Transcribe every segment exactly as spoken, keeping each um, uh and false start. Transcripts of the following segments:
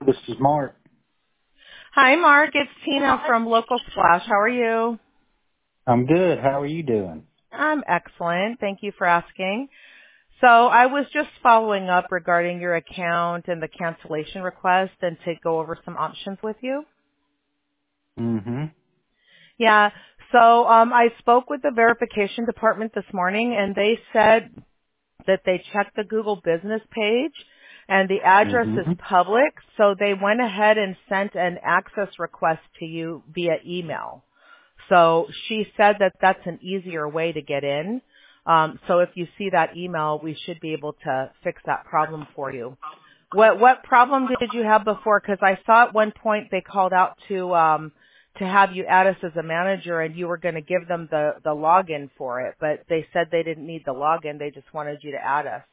This is Mark. Hi, Mark. It's Tina from Local Splash. How are you? I'm good. How are you doing? I'm excellent. Thank you for asking. So I was just following up regarding your account and the cancellation request and to go over some options with you. Mm-hmm. Yeah. So um, I spoke with the verification department this morning, and they said that they checked the Google business page and the address is Mm-hmm. public, so they went ahead and sent an access request to you via email. So she said that that's an easier way to get in. Um, so if you see that email, we should be able to fix that problem for you. What what problem did you have before? Because I saw at one point they called out to um, to have you add us as a manager, and you were going to give them the the login for it, but they said they didn't need the login; they just wanted you to add us.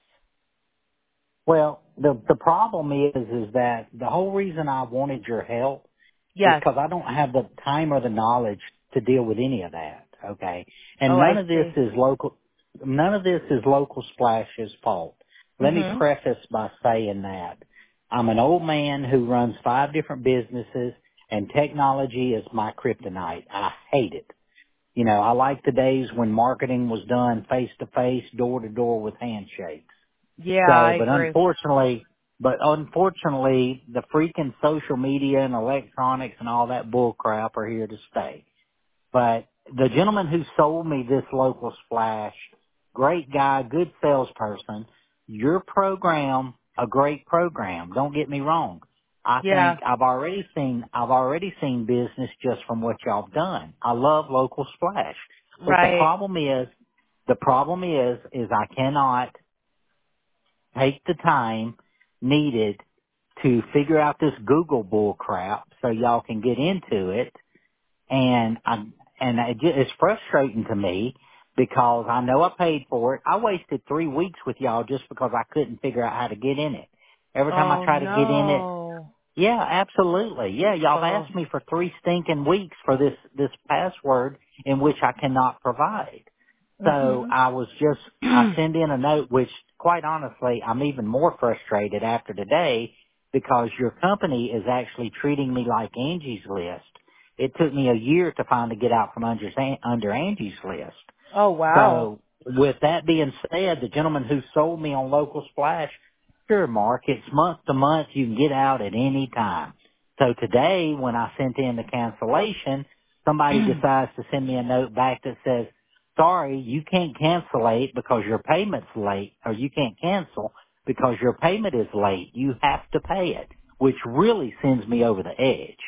Well, the the problem is is that the whole reason I wanted your help is Yes. because I don't have the time or the knowledge to deal with any of that. Okay, and Oh, none I of this see. is local. None of this is Local Splash's fault. Let me Mhm. preface by saying that I'm an old man who runs five different businesses, and technology is my kryptonite. I hate it. You know, I like the days when marketing was done face to face, door to door with handshakes. Yeah, So, I but agree. unfortunately, but unfortunately, the freaking social media and electronics and all that bull crap are here to stay. But the gentleman who sold me this Local Splash, great guy, good salesperson, your program, a great program. Don't get me wrong. I Yeah. think I've already seen, I've already seen business just from what y'all have done. I love Local Splash. But the Right. problem is, the problem is, is I cannot take the time needed to figure out this Google bull crap so y'all can get into it. And I and it ju- it's frustrating to me because I know I paid for it. I wasted three weeks with y'all just because I couldn't figure out how to get in it. Every time I Oh try to get in it, no. yeah, absolutely. Yeah, y'all have Oh. asked me for three stinking weeks for this this password in which I cannot provide. So Mhm. I was just, I send in a note, which quite honestly, I'm even more frustrated after today because your company is actually treating me like Angie's List. It took me a year to finally get out from under, under Angie's List. Oh wow. So with that being said, the gentleman who sold me on Local Splash, sure, Mark, it's month to month. You can get out at any time. So today, when I sent in the cancellation, somebody decides to send me a note back that says, sorry, you can't cancellate because your payment's late, or you can't cancel because your payment is late. You have to pay it, which really sends me over the edge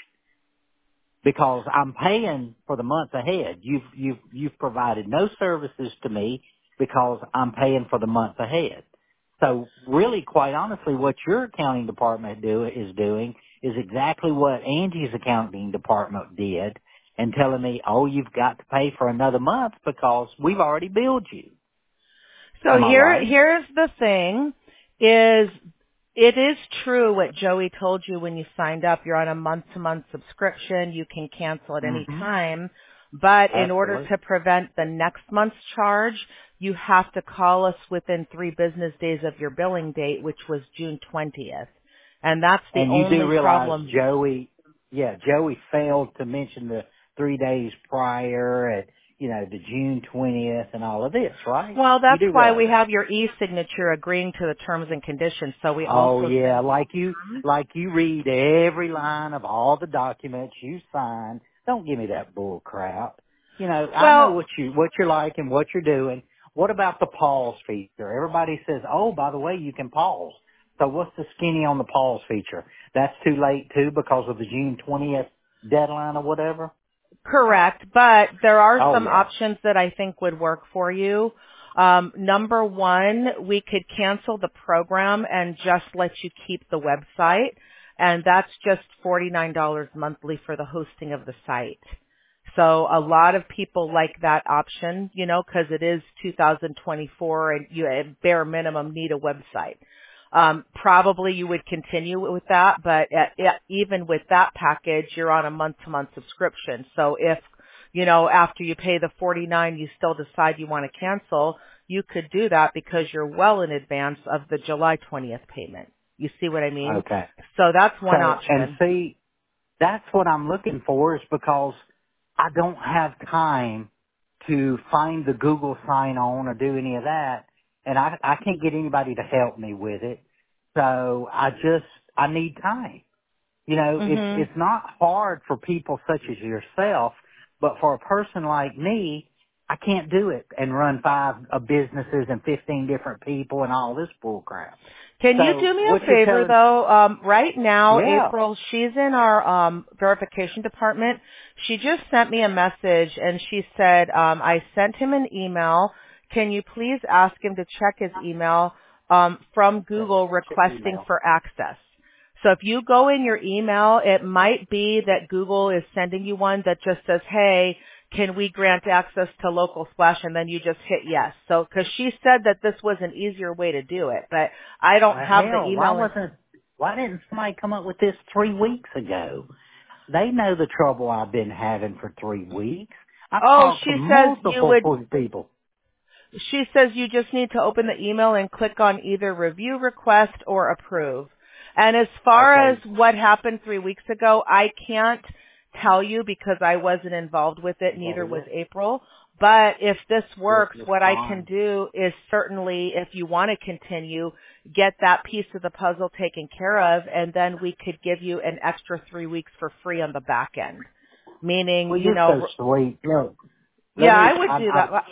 because I'm paying for the month ahead. You've you've you've provided no services to me because I'm paying for the month ahead. So really, quite honestly, what your accounting department do is doing is exactly what Angie's accounting department did, and telling me, "Oh, you've got to pay for another month because we've already billed you." So Am I here, right? here's the thing: is it is true what Joey told you when you signed up. You're on a month-to-month subscription. You can cancel at any Mm-hmm. time, but in order Absolutely. to prevent the next month's charge, you have to call us within three business days of your billing date, which was June twentieth, and that's the And you do only realize problem. Joey, yeah, Joey failed to mention the three days prior at, you know, the June twentieth and all of this, right? Well, You that's do why realize we that. have your e-signature agreeing to the terms and conditions. So we Oh also yeah, send you like you, like you read every line of all the documents you sign. Don't give me that bull crap. You know, I know well, what you, what you're like and what you're doing. What about the pause feature? Everybody says, oh, by the way, you can pause. So what's the skinny on the pause feature? That's too late too because of the June twentieth deadline or whatever? correct, but there are Oh some yeah. options that I think would work for you. Um, number one, we could cancel the program and just let you keep the website, and that's just forty-nine dollars monthly for the hosting of the site. So a lot of people like that option, you know, because it is two thousand twenty-four and you at bare minimum need a website. Um, probably you would continue with that, but at, at, even with that package, you're on a month-to-month subscription. So if, you know, after you pay the forty-nine, you still decide you want to cancel, you could do that because you're well in advance of the July twentieth payment. You see what I mean? Okay. So that's one So, and option. see, that's what I'm looking for is because I don't have time to find the Google sign on or do any of that. And I, I can't get anybody to help me with it. So I just, I need time. You know, it's, Mhm. it's not hard for people such as yourself, but for a person like me, I can't do it and run five uh, businesses and fifteen different people and all this bull crap. Can you So do me what a you're favor telling, though? Um, right now, yeah, April, she's in our um, verification department. She just sent me a message and she said, um, I sent him an email. Can you please ask him to check his email um, from okay, Google check requesting email. for access? So if you go in your email, it might be that Google is sending you one that just says, hey, can we grant access to Local Splash? And then you just hit yes. So, cause she said that this was an easier way to do it, but I don't Well, have the hell, why email. In- wasn't, why didn't somebody come up with this three weeks ago? They know the trouble I've been having for three weeks. I've oh, talked to she says you multiple would, people. she says you just need to open the email and click on either review request or approve. And as far as Okay, what happened three weeks ago, I can't tell you because I wasn't involved with it, neither was okay, April. But if this yeah, works, it's what I can fine. do is certainly, if you want to continue, get that piece of the puzzle taken care of, and then we could give you an extra three weeks for free on the back end. Meaning, Well, you you're so know, sweet. Look, let yeah, me, I would I, do I, that.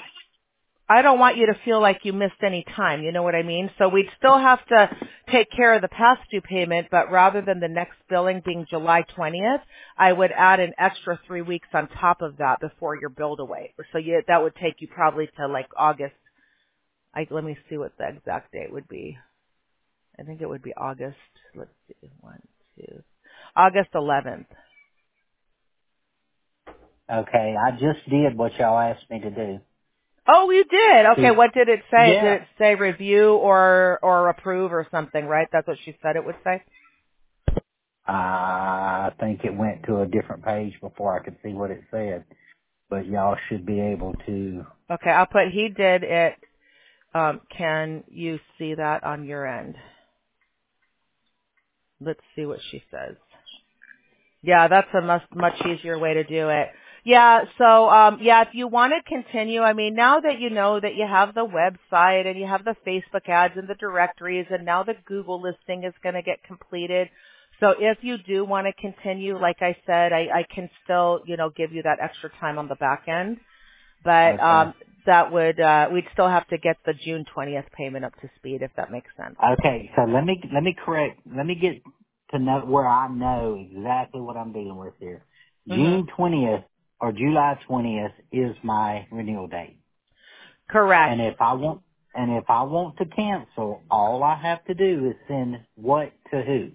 I don't want you to feel like you missed any time. You know what I mean? So we'd still have to take care of the past due payment, but rather than the next billing being July twentieth, I would add an extra three weeks on top of that before your billed away. So you, that would take you probably to like August. I, let me see what the exact date would be. I think it would be August. Let's see. One, two. August eleventh. okay, I just did what y'all asked me to do. Oh, you did. Okay, See, what did it say? Did yeah, it say review or or approve or something, right? That's what she said it would say. I think it went to a different page before I could see what it said, but y'all should be able to. Okay, I'll put he did it. Um, can you see that on your end? Let's see what she says. Yeah, that's a much much easier way to do it. Yeah, so um yeah, if you want to continue, I mean, now that you know that you have the website and you have the Facebook ads and the directories and now the Google listing is going to get completed. So if you do want to continue, like I said, I, I can still, you know, give you that extra time on the back end. But Okay. um that would uh we'd still have to get the June twentieth payment up to speed if that makes sense. Okay, so let me let me correct. Let me get to know where I know exactly what I'm dealing with here. Mhm. June twentieth or July twentieth is my renewal date, Correct. and if I want and if I want to cancel, all I have to do is send what to who.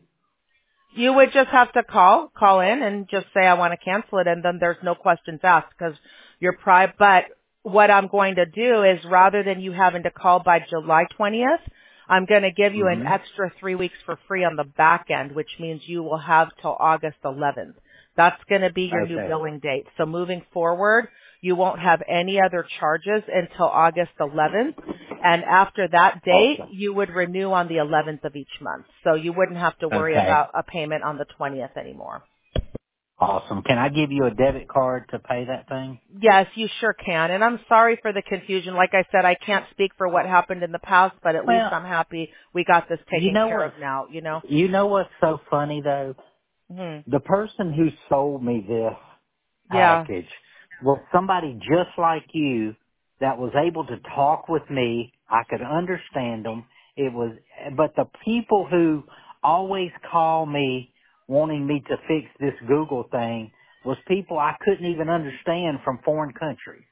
You would just have to call, call in and just say, I want to cancel it. And then there's no questions asked because you're pri But what I'm going to do is rather than you having to call by July twentieth, I'm going to give you an Hmm. extra three weeks for free on the back end, which means you will have till August eleventh. That's going to be your new Okay. billing date. So moving forward, you won't have any other charges until August eleventh. And after that date, Awesome. you would renew on the eleventh of each month. So you wouldn't have to worry Okay. about a payment on the twentieth anymore. Awesome. Can I give you a debit card to pay that thing? Yes, you sure can. And I'm sorry for the confusion. Like I said, I can't speak for what happened in the past, but at least Well, I'm happy we got this you taken know care what's of now, you know? you know what's so funny though? Hmm. The person who sold me this Yeah. package was somebody just like you that was able to talk with me. I could understand them. It was, but the people who always call me wanting me to fix this Google thing was people I couldn't even understand from foreign countries.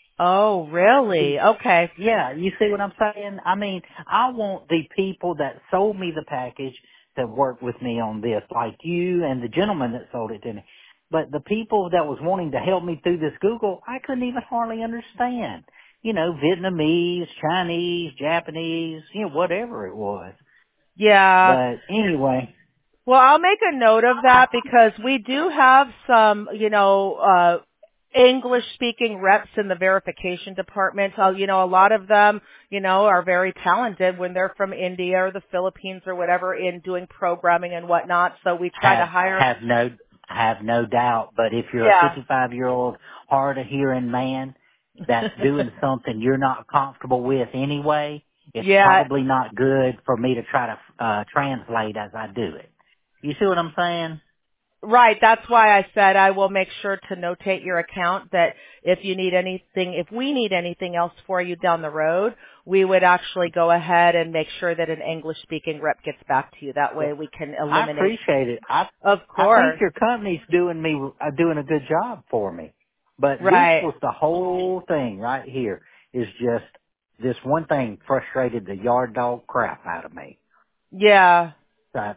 Oh, really? Okay. Yeah, you see what I'm saying? I mean, I want the people that sold me the package to work with me on this, like you and the gentleman that sold it to me. But the people that was wanting to help me through this Google, I couldn't even hardly understand. You know, Vietnamese, Chinese, Japanese, you know, whatever it was. Yeah. But anyway, Well, I'll make a note of that because we do have some, you know, uh English speaking reps in the verification department. So, you know, a lot of them, you know, are very talented when they're from India or the Philippines or whatever in doing programming and whatnot. So we try to Have hire. have no have no doubt. But if you're a Yeah. fifty-five year old hard of hearing man that's doing something you're not comfortable with anyway, it's Yeah. probably not good for me to try to uh translate as I do it. You see what I'm saying? Right. That's why I said I will make sure to notate your account that if you need anything, if we need anything else for you down the road, we would actually go ahead and make sure that an English speaking rep gets back to you. That way we can I eliminate. appreciate it. I Of I think course. your company's doing me uh, doing a good job for me. But this Right. was the whole thing right here is just this one thing frustrated the yard dog crap out of me. Yeah. So,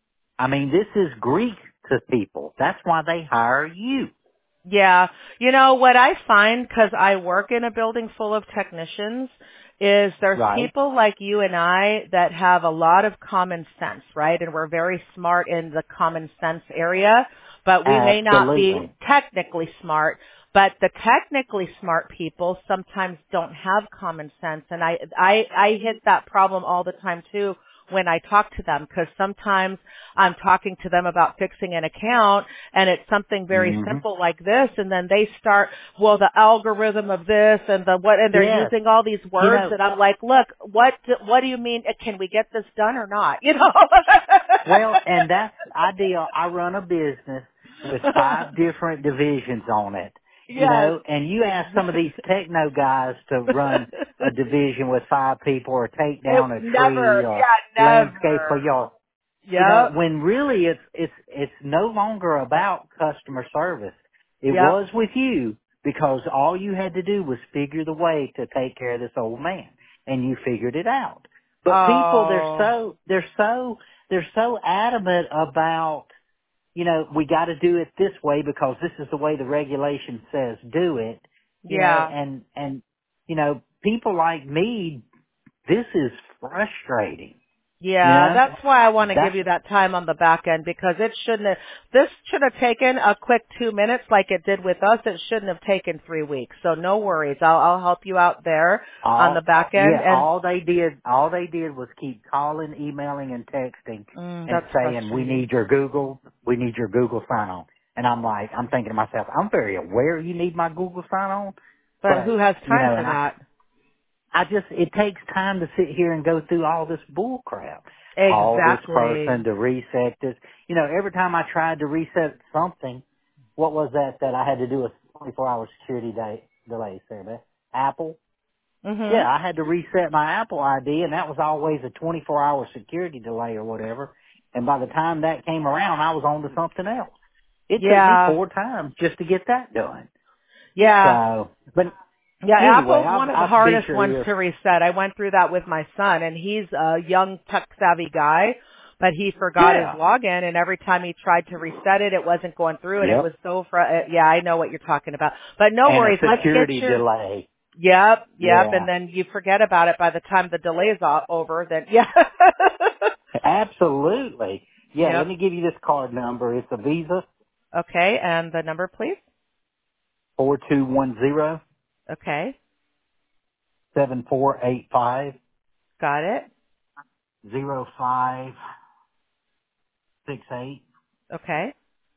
I mean, this is Greek to people. That's why they hire you. Yeah. You know, what I find, because I work in a building full of technicians, is there's Right? people like you and I that have a lot of common sense, right? And we're very smart in the common sense area, but we may not be Absolutely. technically smart. But the technically smart people sometimes don't have common sense. And I, I, I hit that problem all the time too when I talk to them, because sometimes I'm talking to them about fixing an account and it's something very hmm simple like this, and then they start, well, the algorithm of this and the what, and they're Yes. using all these You words, know, and I'm like, look, what do, what do you mean? Can we get this done or not? You know? well, and that's the idea. I run a business with five different divisions on it, you Yes. know, and you ask some of these techno guys to run a division with five people or take It down a tree never, or yeah, landscape for never. y'all. You know, Yep. when really it's, it's, it's no longer about customer service. It Yep. was with you because all you had to do was figure the way to take care of this old man and you figured it out. But people, they're Oh, so, they're so, they're so adamant about, you know, we got to do it this way because this is the way the regulation says do it, you know, yeah. and, and, you know, people like me, this is frustrating, you Yeah, know, that's why I want to give that's, you that time on the back end, because it shouldn't have, this should have taken a quick two minutes like it did with us. It shouldn't have taken three weeks. So no worries. I'll, I'll help you out there on the all, back end. yeah, And all they did, all they did was keep calling, emailing, and texting mm, and that's saying, we frustrating. need your Google, we need your Google sign on. And I'm like, I'm thinking to myself, I'm very aware you need my Google sign on, But but, who has you time know, for and I, that? I just, it takes time to sit here and go through all this bull crap. Call this person Exactly. to reset this. You know, every time I tried to reset something, what was that that I had to do a twenty-four hour security day, delay, Sarah Beth? Apple? Mhm. Yeah, I had to reset my Apple I D and that was always a twenty-four hour security delay or whatever. And by the time that came around, I was on to something else. It took me Yeah. four times just to get that done. Yeah. So, but Yeah, anyway, Apple's I've, one of the I've bent hardest your ones ear. to reset. I went through that with my son, and he's a young tech savvy guy, but he forgot his Yeah. login, and every time he tried to reset it, it wasn't going through, and it Yep. was so fr- uh, yeah, I know what you're talking about. But no And a worries, let's get security your, delay. yep, yep, Yeah. and then you forget about it by the time the delay is o- over, then, yeah. Absolutely. Yeah, let Yep. me give you this card number. It's a Visa Okay, and the number, please? four two one zero Okay, seven four eight five got it. zero five six eight Okay,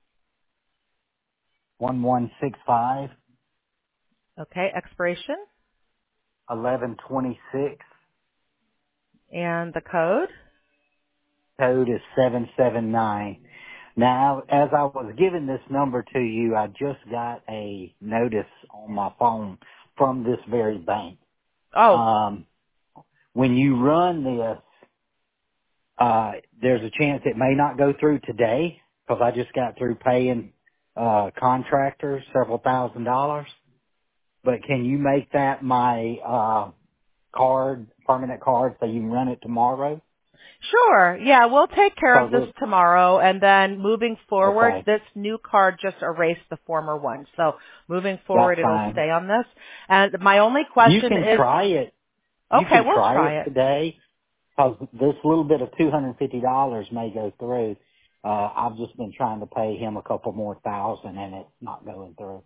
one one six five okay, expiration, eleven twenty six. and the code? Code is seven seven nine. Now, as I was giving this number to you, I just got a notice on my phone from this very bank. Oh, Um, when you run this, Uh, there's a chance it may not go through today because I just got through paying, uh, contractors several thousand dollars. But can you make that my, uh, card, permanent card so you can run it tomorrow? sure. Yeah, we'll take care of Cause this it, tomorrow, and then moving forward, okay, this new card just erased the former one. So moving that's forward, it'll fine. stay on this. And my only You question can is, try it. You okay, can we'll try try it it. today because this little bit of two hundred fifty dollars may go through. Uh, I've just been trying to pay him a couple more thousand and it's not going through.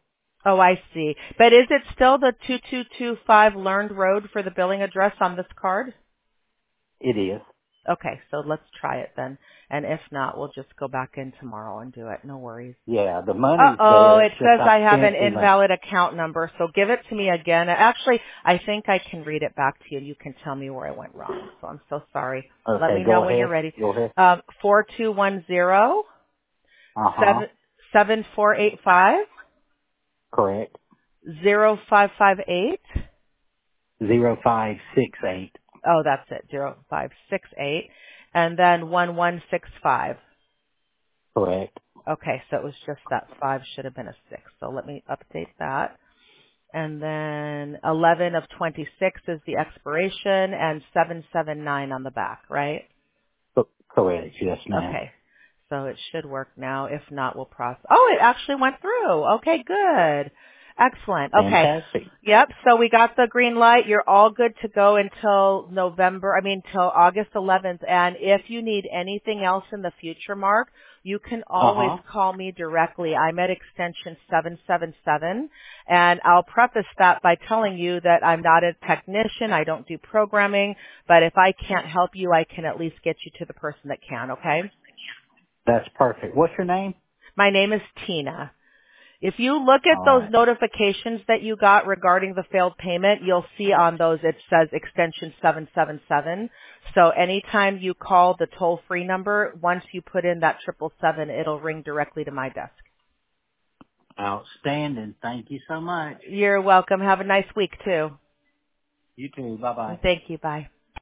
Oh, I see. But is it still the two two two five Learned Road for the billing address on this card? It is. Okay, so let's try it then. And if not, we'll just go back in tomorrow and do it. No worries. Yeah, the money's Uh-oh, there. it It's just says I I have an sent him a, invalid account number, so give it to me again. Actually, I think I can read it back to you and you can tell me where I went wrong. So I'm so sorry. Let okay, me know go when you're ahead. ready. Go ahead. Um, four two one zero, Uh-huh. seven, seven four eight five, Correct. zero five five eight. Zero five six eight. Oh, that's it, zero five six eight. And then one one six five. Correct. Okay, so it was just that five should have been a six. So let me update that. And then eleven of twenty-six is the expiration and seven seven nine on the back, right? Co- Correct. Yes, ma'am. Okay. So it should work now. If not, we'll process. Oh, it actually went through. Okay, good. Excellent. Okay. Fantastic. Yep. So we got the green light. You're all good to go until November, I mean, till August eleventh. And if you need anything else in the future, Mark, you can always Uh-huh. call me directly. I'm at extension seven seven seven. And I'll preface that by telling you that I'm not a technician. I don't do programming. But if I can't help you, I can at least get you to the person that can, okay? That's perfect. What's your name? My name is Tina. If you look at All those right. notifications that you got regarding the failed payment, you'll see on those it says extension seven seven seven. So anytime you call the toll-free number, once you put in that triple seven, it'll ring directly to my desk. Outstanding. Thank you so much. You're welcome. Have a nice week too. You too. Bye-bye. Thank you. Bye.